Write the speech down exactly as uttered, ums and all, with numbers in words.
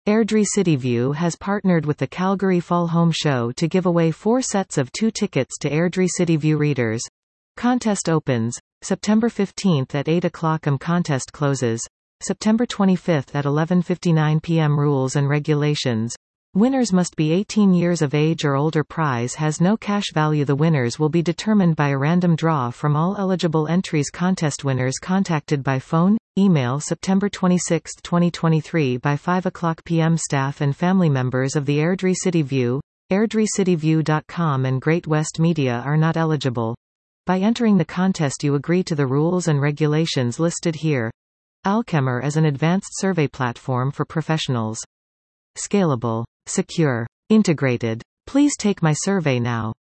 Airdrie CityView has partnered with the Calgary Fall Home Show to give away four sets of two tickets to Airdrie CityView readers. Contest opens September fifteenth at eight o'clock. M contest closes September twenty-fifth at eleven fifty-nine p m Rules and regulations. Winners must be eighteen years of age or older. Prize has no cash value. The winners will be determined by a random draw from all eligible entries. Contest winners contacted by phone, email September twenty-sixth twenty twenty-three by five o'clock p m Staff and family members of the Airdrie CityView, airdrie city view dot com and Great West Media are not eligible. By entering the contest you agree to the rules and regulations listed here. Alchemer is an advanced survey platform for professionals. Scalable, secure, integrated. Please take my survey now.